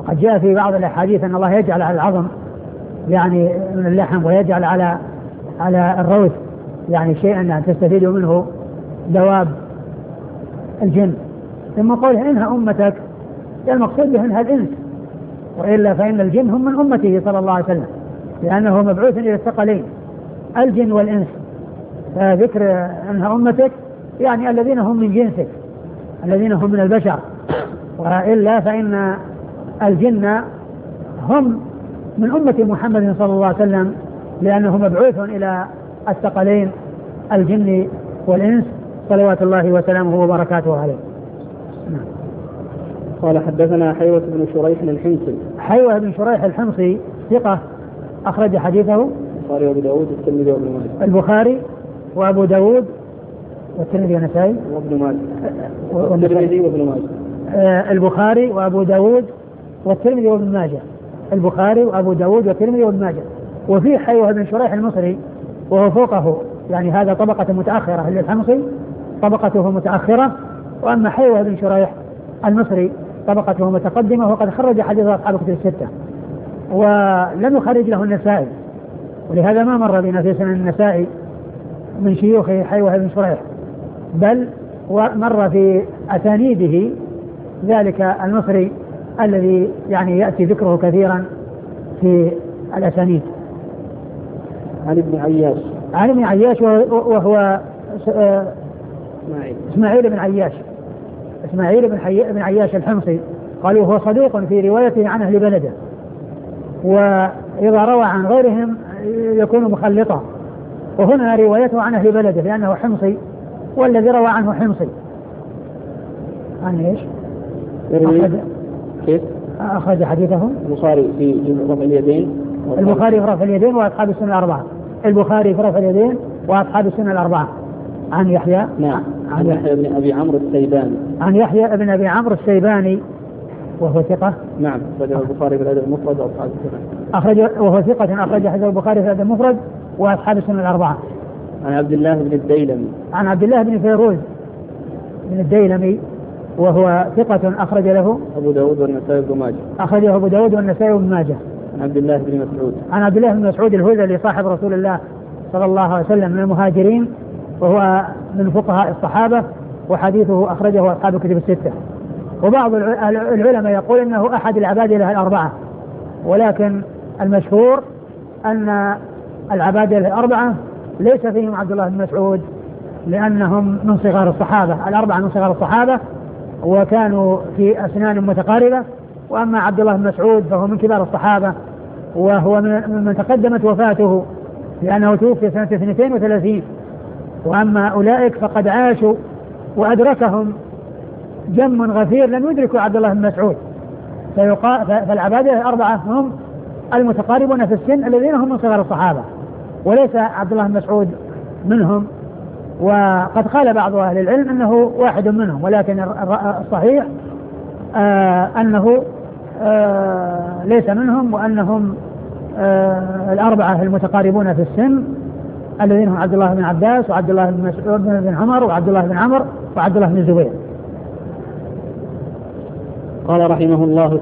قد جاء في بعض الأحاديث أن الله يجعل على العظم يعني من اللحم، ويجعل على الروث يعني شيئا تستفيد منه دواب الجن. ثم قوله إنها أمتك، المقصود به إنها الإنس، وإلا فإن الجن هم من أمته صلى الله عليه وسلم، لأنه مبعوث إلى الثقلين الجن والإنس. فذكر أنها أمتك يعني الذين هم من جنسك، الذين هم من البشر، وإلا فإن الجن هم من أمة محمد صلى الله عليه وسلم، لأنه مبعوث إلى الثقلين الجن والإنس صلوات الله وسلامه وبركاته عليه. قال حدثنا حيوة بن شريح الحمصي. حيوة بن شريح الحمصي ثقة أخرج حديثه البخاري وأبو داود والترمذي وابن ماجه. البخاري وأبو داود والترمذي والنسائي وابن ماجه. والترمذي وابن ماجه. البخاري وأبو داود والترمذي وابن ماجه. البخاري وأبو داود والترمذي وابن ماجه. وفي حيوة بن شريح المصري وهو فوقه، يعني هذا طبقة متأخرة للحمصي، طبقته متأخرة، وأما حيوة بن شريح المصري طبقته متقدمة، وقد خرج حديث أصحاب الكتب الستة ولم يخرج له النسائي، ولهذا ما مر بنا في سنن النسائي من شيوخ حيوة بن شريح، بل ومر في أسانيده ذلك المصري الذي يعني يأتي ذكره كثيرا في الأسانيد. عن ابن عياش. عن ابن عياش وهو إسماعيل بن عياش. إسماعيل بن عياش الحمصي، قالوا هو صدوق في روايته عن أهل بلده، وإذا روى عن غيرهم يكون مخلطا، وهنا روايته عن أهل بلده لأنه حمصي، والذي روى عنه حمصي. عن إيش؟ كيف؟ أخرج حديثه البخاري في رفع اليدين. البخاري في رفع اليدين وأصحاب السنة الأربعة. البخاري في رفع اليدين وأصحاب السنة الأربعة. عن يحيى. نعم. عن يحيى بن أبي عمرو السيباني. عن يحيى بن أبي عمرو السيباني وهو ثقة. نعم. أخرجه البخاري في الأدب المفرد وأصحاب السنة. وهو ثقة أخرج حديث البخاري في الأدب المفرد وأصحاب السنة الأربعة. عن عبد الله بن الديلمي. عن عبد الله بن فيروز بن الديلمي وهو ثقة أخرج له أبو داود والنسائي وابن ماجه. أخرجه أبو داود والنسائي وابن ماجه. عن عبد الله بن مسعود. عن عبد الله بن مسعود الهذلي صاحب رسول الله صلى الله عليه وسلم من المهاجرين، وهو من فقهاء الصحابة، وحديثه أخرجه أصحاب الكتب الستة. وبعض العلماء يقول إنه أحد العبادلة الأربعة، ولكن المشهور أن العبادلة الأربعة ليس فيهم عبد الله بن مسعود، لأنهم من صغار الصحابة، الأربعة من صغار الصحابة وكانوا في أسنان متقاربة. وأما عبد الله بن مسعود فهو من كبار الصحابة، وهو من تقدمت وفاته لأنه توفي سنة 32. وأما أولئك فقد عاشوا وأدركهم جم غفير لم يدركوا عبد الله بن مسعود. فالعبادة الأربعة هم المتقاربون في السن الذين هم من صغار الصحابة، وليس عبد الله بن مسعود منهم. وقد قال بعض أهل العلم أنه واحد منهم، ولكن الصحيح أنه ليس منهم، وأنهم الأربعة المتقاربون في السن الذين هم عبد الله بن عباس وعبد الله بن مسعود بن عمر وعبد الله بن عمرو وعبد الله بن الزبير. قال رحمه الله